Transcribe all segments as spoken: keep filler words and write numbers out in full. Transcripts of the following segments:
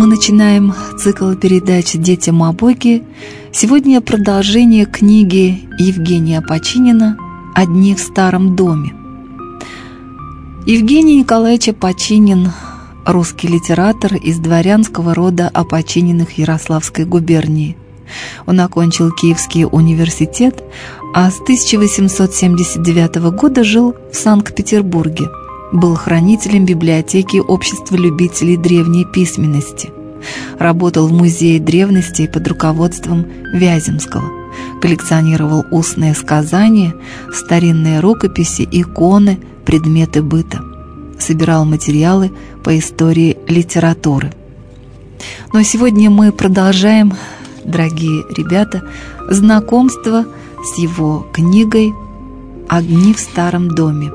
начинаем цикл передач «Детям о Боге». Сегодня продолжение книги Евгения Опочинина «Одни в старом доме». Евгений Николаевич Опочинин – русский литератор из дворянского рода Опочининых Ярославской губернии. Он окончил Киевский университет, а с тысяча восемьсот семьдесят девятого года жил в Санкт-Петербурге. Был хранителем библиотеки Общества любителей древней письменности. Работал в Музее древностей под руководством Вяземского. Коллекционировал устные сказания, старинные рукописи, иконы, предметы быта. Собирал материалы по истории литературы. Но сегодня мы продолжаем, дорогие ребята, знакомство с его книгой «Одни в старом доме».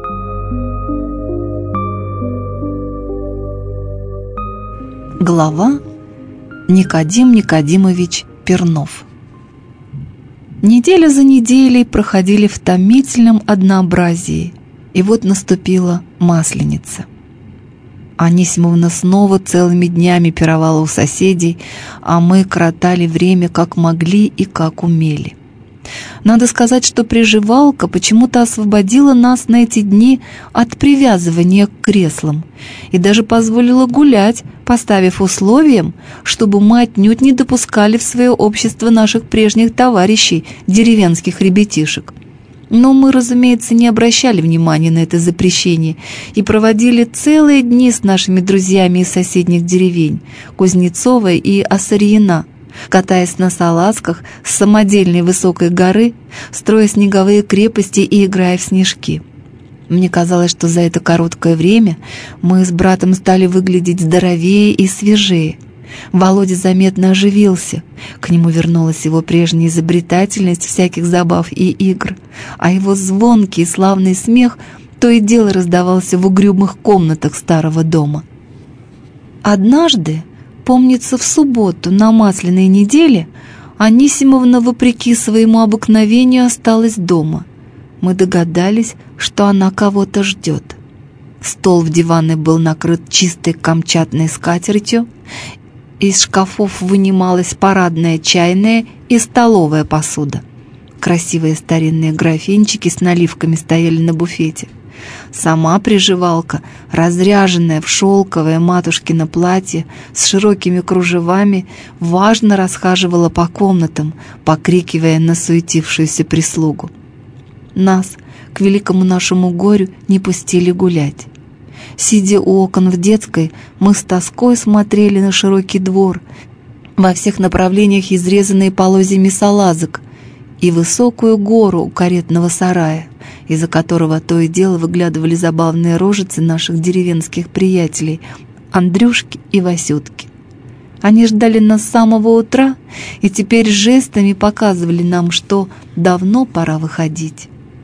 Глава Никодим Никодимович Пернов. Неделя за неделей проходили в томительном однообразии, и вот наступила Масленица. Анисимовна снова целыми днями пировала у соседей, а мы коротали время как могли и как умели. Надо сказать, что приживалка почему-то освободила нас на эти дни от привязывания к креслам и даже позволила гулять, поставив условием, чтобы мы отнюдь не допускали в свое общество наших прежних товарищей, деревенских ребятишек. Но мы, разумеется, не обращали внимания на это запрещение и проводили целые дни с нашими друзьями из соседних деревень Кузнецова и Осарьина, катаясь на салазках с самодельной высокой горы, строя снеговые крепости и играя в снежки. Мне казалось, что за это короткое время мы с братом стали выглядеть здоровее и свежее. Володя заметно оживился, к нему вернулась его прежняя изобретательность всяких забав и игр, а его звонкий и славный смех то и дело раздавался в угрюмых комнатах старого дома. Однажды, помнится, в субботу на Масляной неделе Анисимовна, вопреки своему обыкновению, осталась дома. Мы догадались, что она кого-то ждет. Стол в диване был накрыт чистой камчатной скатертью, из шкафов вынималась парадная чайная и столовая посуда. Красивые старинные графинчики с наливками стояли на буфете. Сама приживалка, разряженная в шелковое матушкино платье с широкими кружевами, важно расхаживала по комнатам, покрикивая на суетившуюся прислугу. Нас, к великому нашему горю, не пустили гулять. Сидя у окон в детской, мы с тоской смотрели на широкий двор, во всех направлениях изрезанные полозьями салазок, и высокую гору у каретного сарая, из-за которого то и дело выглядывали забавные рожицы наших деревенских приятелей Андрюшки и Васютки. Они ждали нас с самого утра и теперь жестами показывали нам, что давно пора выходить.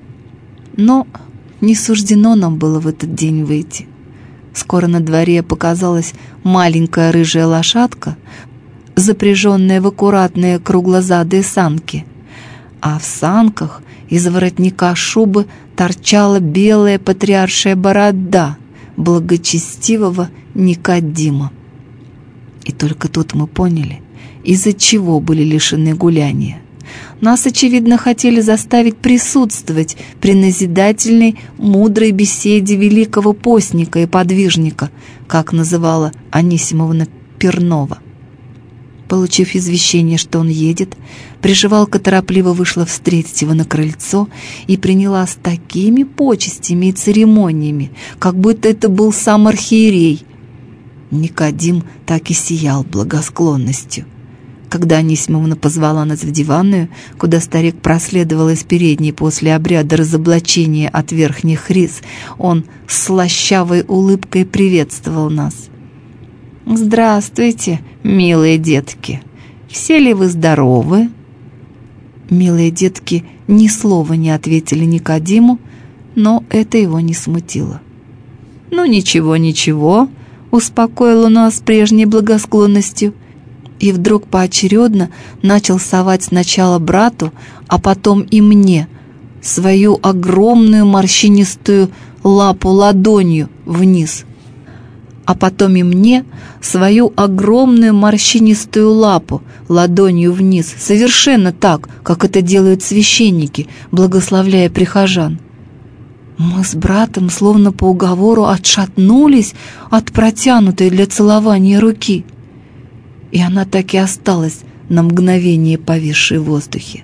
Но не суждено нам было в этот день выйти. Скоро на дворе показалась маленькая рыжая лошадка, запряженная в аккуратные круглозадые санки, а в санках из воротника шубы торчала белая патриаршая борода благочестивого Никодима. И только тут мы поняли, из-за чего были лишены гуляния. Нас, очевидно, хотели заставить присутствовать при назидательной, мудрой беседе великого постника и подвижника, как называла Анисимовна Пернова. Получив извещение, что он едет, приживалка торопливо вышла встретить его на крыльцо и приняла с такими почестями и церемониями, как будто это был сам архиерей. Никодим так и сиял благосклонностью. Когда Анисимовна позвала нас в диванную, куда старик проследовал из передней после обряда разоблачения от верхних рис, он с слащавой улыбкой приветствовал нас. «Здравствуйте, милые детки! Все ли вы здоровы?» Милые детки ни слова не ответили Никодиму, но это его не смутило. «Ну ничего, ничего», — успокоил он нас прежней благосклонностью, и вдруг поочередно начал совать сначала брату, а потом и мне свою огромную морщинистую лапу ладонью вниз. а потом и мне свою огромную морщинистую лапу ладонью вниз, совершенно так, как это делают священники, благословляя прихожан. Мы с братом словно по уговору отшатнулись от протянутой для целования руки, и она так и осталась на мгновение повисшей в воздухе.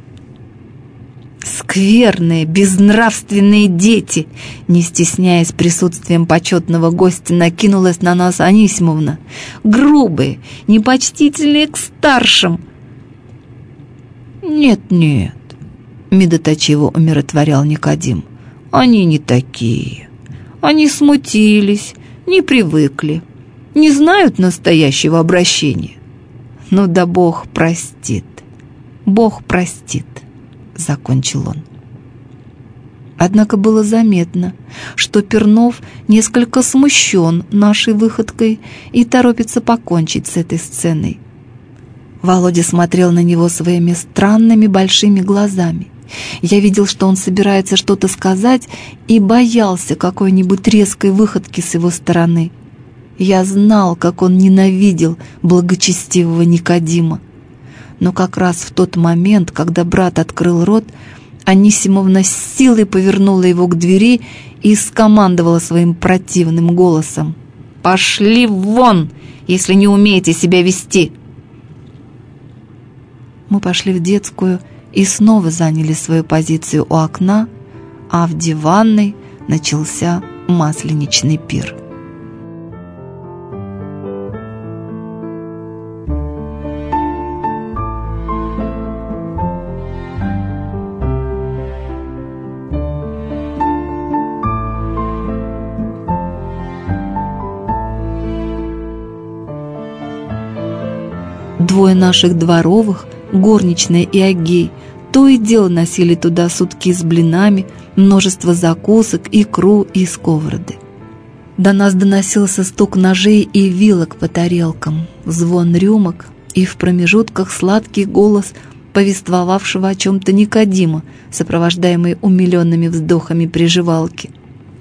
«Скверные, безнравственные дети!» Не стесняясь присутствием почетного гостя, накинулась на нас Анисимовна. «Грубые, непочтительные к старшим!» «Нет-нет», — медоточиво умиротворял Никодим, — «они не такие. Они смутились, не привыкли, не знают настоящего обращения. Ну да Бог простит, Бог простит», — закончил он. Однако было заметно, что Пернов несколько смущен нашей выходкой и торопится покончить с этой сценой. Володя смотрел на него своими странными большими глазами. Я видел, что он собирается что-то сказать, и боялся какой-нибудь резкой выходки с его стороны. Я знал, как он ненавидел благочестивого Никодима. Но как раз в тот момент, когда брат открыл рот, Анисимовна с силой повернула его к двери и скомандовала своим противным голосом: «Пошли вон, если не умеете себя вести!» Мы пошли в детскую и снова заняли свою позицию у окна, а в диванной начался масленичный пир. Двое наших дворовых, горничная и Агей, то и дело носили туда сутки с блинами, множество закусок, икру и сковороды. До нас доносился стук ножей и вилок по тарелкам, звон рюмок и в промежутках сладкий голос повествовавшего о чем-то Никодима, сопровождаемый умиленными вздохами приживалки.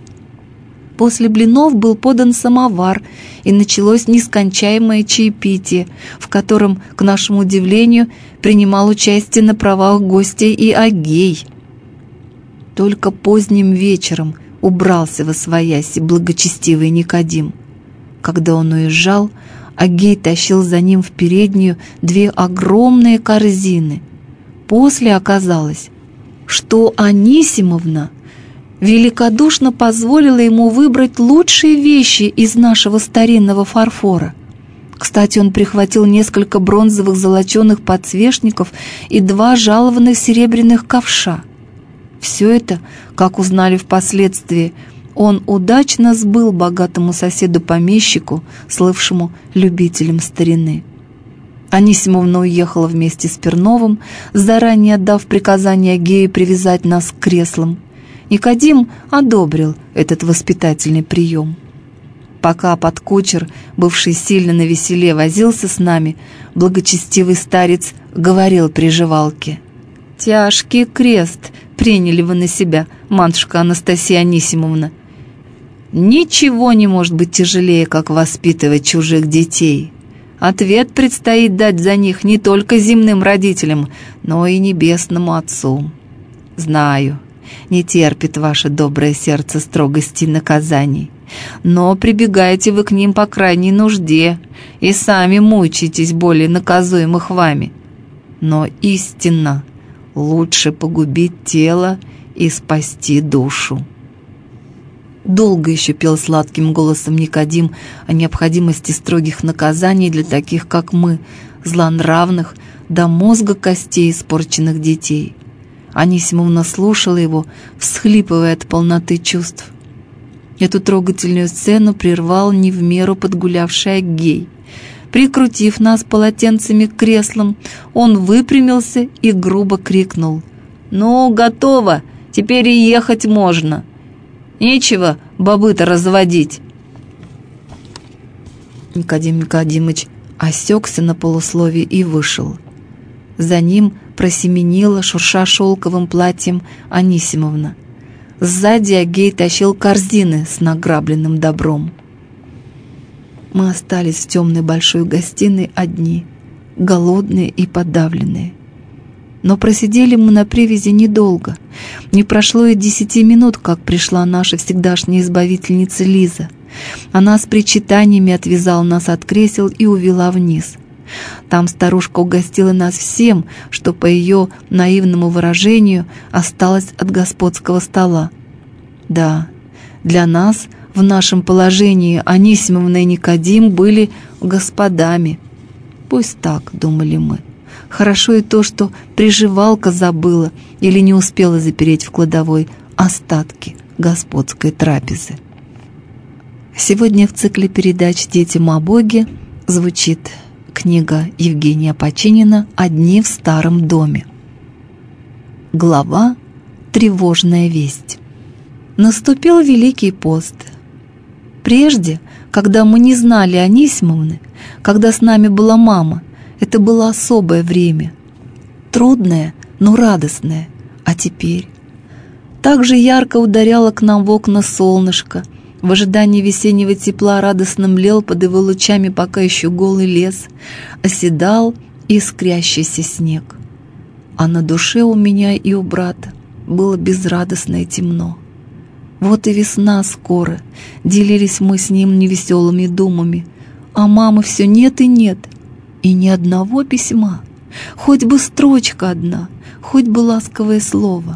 После блинов был подан самовар, и началось нескончаемое чаепитие, в котором, к нашему удивлению, принимал участие на правах гостя и Агей. Только поздним вечером убрался восвояси благочестивый Никодим. Когда он уезжал, Агей тащил за ним в переднюю две огромные корзины. После оказалось, что Анисимовна великодушно позволила ему выбрать лучшие вещи из нашего старинного фарфора. Кстати, он прихватил несколько бронзовых золоченых подсвечников и два жалованных серебряных ковша. Все это, как узнали впоследствии, он удачно сбыл богатому соседу-помещику, слывшему любителем старины. Анисимовна уехала вместе с Перновым, заранее отдав приказание Агею привязать нас к креслам. Никодим одобрил этот воспитательный прием. Пока подкучер, бывший сильно навеселе, возился с нами, благочестивый старец говорил приживалке: «Тяжкий крест приняли вы на себя, матушка Анастасия Анисимовна. Ничего не может быть тяжелее, как воспитывать чужих детей. Ответ предстоит дать за них не только земным родителям, но и небесному Отцу. Знаю, не терпит ваше доброе сердце строгости и наказаний, но прибегаете вы к ним по крайней нужде и сами мучаетесь более наказуемых вами. Но истинно лучше погубить тело и спасти душу». Долго еще пел сладким голосом Никодим о необходимости строгих наказаний для таких, как мы, злонравных, до мозга костей испорченных детей. Анисимовна слушала его, всхлипывая от полноты чувств. Эту трогательную сцену прервал не в меру подгулявший Агей. Прикрутив нас полотенцами к креслам, он выпрямился и грубо крикнул: «Ну, готово, теперь и ехать можно. Нечего бобы-то разводить». Никодим Никодимыч осекся на полусловии и вышел. За ним просеменила, шурша шелковым платьем, Анисимовна. Сзади Агей тащил корзины с награбленным добром. Мы остались в темной большой гостиной одни, голодные и подавленные. Но просидели мы на привязи недолго. Не прошло и десяти минут, как пришла наша всегдашняя избавительница Лиза. Она с причитаниями отвязала нас от кресел и увела вниз. Там старушка угостила нас всем, что, по ее наивному выражению, осталось от господского стола. Да, для нас в нашем положении Анисимовна и Никодим были господами. Пусть так, думали мы. Хорошо и то, что приживалка забыла или не успела запереть в кладовой остатки господской трапезы. Сегодня в цикле передач «Детям о Боге» звучит книга Евгения Починина «Одни в старом доме». Глава «Тревожная весть». Наступил Великий пост. Прежде, когда мы не знали Анисимовны, когда с нами была мама, это было особое время. Трудное, но радостное. А теперь? Так же ярко ударяло к нам в окна солнышко. В ожидании весеннего тепла радостно млел под его лучами пока еще голый лес, оседал искрящийся снег. А на душе у меня и у брата было безрадостно и темно. Вот и весна скоро, делились мы с ним невеселыми думами, а мамы все нет и нет, и ни одного письма, хоть бы строчка одна, хоть бы ласковое слово.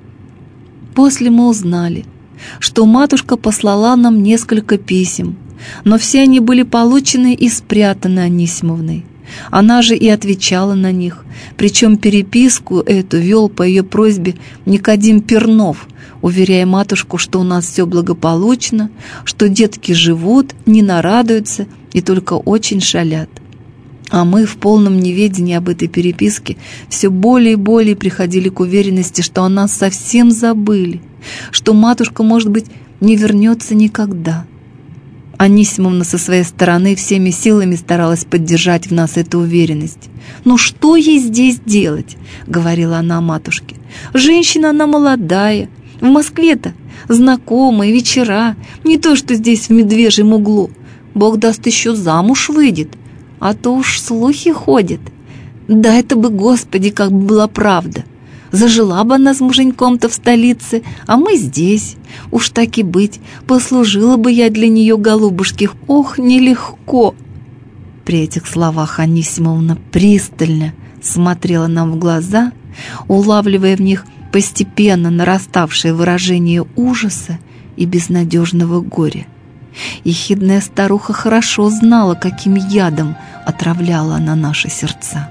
После мы узнали, что матушка послала нам несколько писем, но все они были получены и спрятаны Анисимовной. Она же и отвечала на них, причем переписку эту вел по ее просьбе Никодим Пернов, уверяя матушку, что у нас все благополучно, что детки живут, не нарадуются и только очень шалят. А мы в полном неведении об этой переписке все более и более приходили к уверенности, что о нас совсем забыли, что матушка, может быть, не вернется никогда. Анисимовна со своей стороны всеми силами старалась поддержать в нас эту уверенность. «Ну что ей здесь делать?» — говорила она матушке. «Женщина она молодая, в Москве-то знакомые вечера, не то что здесь в медвежьем углу. Бог даст, еще замуж выйдет, а то уж слухи ходят. Да это бы, Господи, как бы была правда. Зажила бы она с муженьком-то в столице, а мы здесь. Уж так и быть, послужила бы я для нее, голубушки, ох, нелегко». При этих словах Анисимовна пристально смотрела нам в глаза, улавливая в них постепенно нараставшее выражение ужаса и безнадежного горя. Ехидная старуха хорошо знала, каким ядом отравляла она наши сердца.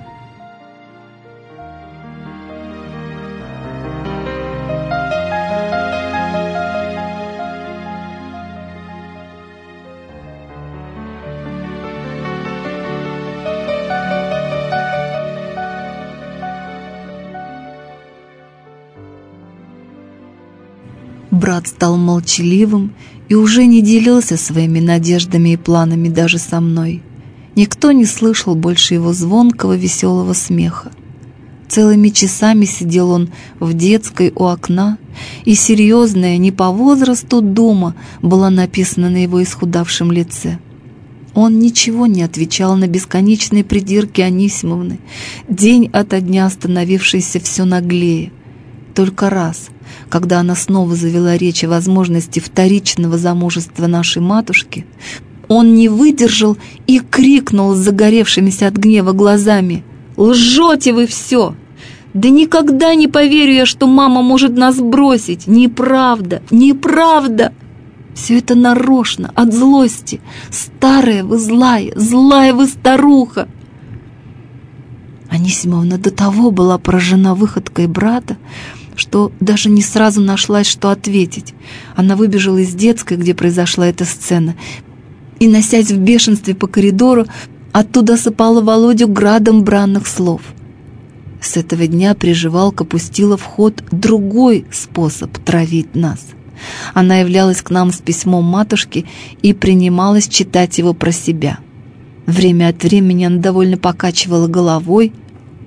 Брат стал молчаливым и уже не делился своими надеждами и планами даже со мной. Никто не слышал больше его звонкого веселого смеха. Целыми часами сидел он в детской у окна, и серьезная, не по возрасту дума была написана на его исхудавшем лице. Он ничего не отвечал на бесконечные придирки Анисимовны, день ото дня становившийся все наглее. Только раз, когда она снова завела речь о возможности вторичного замужества нашей матушки, он не выдержал и крикнул с загоревшимися от гнева глазами: «Лжете вы все! Да никогда не поверю я, что мама может нас бросить! Неправда! Неправда! Все это нарочно, от злости! Старая вы злая, злая вы старуха!» Анисимовна до того была поражена выходкой брата, что даже не сразу нашлась, что ответить. Она выбежала из детской, где произошла эта сцена, и, носясь в бешенстве по коридору, оттуда осыпала Володю градом бранных слов. С этого дня приживалка пустила в ход другой способ травить нас. Она являлась к нам с письмом матушки и принималась читать его про себя. Время от времени она довольно покачивала головой,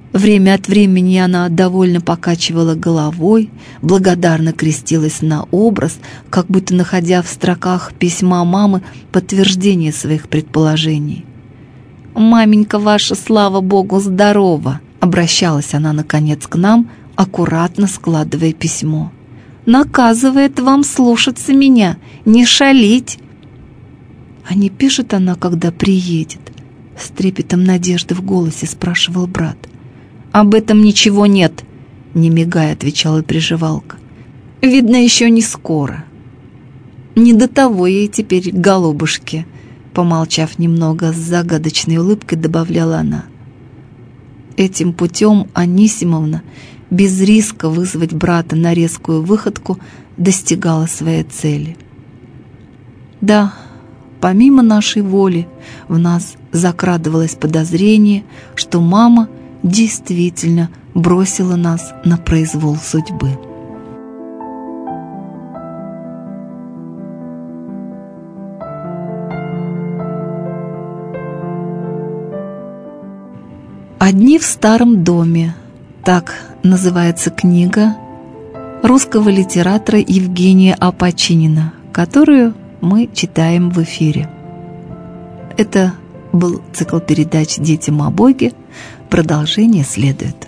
Время от времени она довольно покачивала головой, благодарно крестилась на образ, как будто находя в строках письма мамы подтверждение своих предположений. «Маменька ваша, слава Богу, здорова!» — обращалась она, наконец, к нам, аккуратно складывая письмо. «Наказывает вам слушаться меня, не шалить!» «А не пишет она, когда приедет?» — с трепетом надежды в голосе спрашивал брат. «Об этом ничего нет», — не мигая отвечала приживалка. «Видно, еще не скоро». «Не до того ей теперь, голубушке», — помолчав немного, с загадочной улыбкой добавляла она. Этим путем Анисимовна, без риска вызвать брата на резкую выходку, достигала своей цели. Да, помимо нашей воли в нас закрадывалось подозрение, что мама действительно бросила нас на произвол судьбы. «Одни в старом доме» — так называется книга русского литератора Евгения Опочинина, которую мы читаем в эфире. Это был цикл передач «Детям о Боге». Продолжение следует.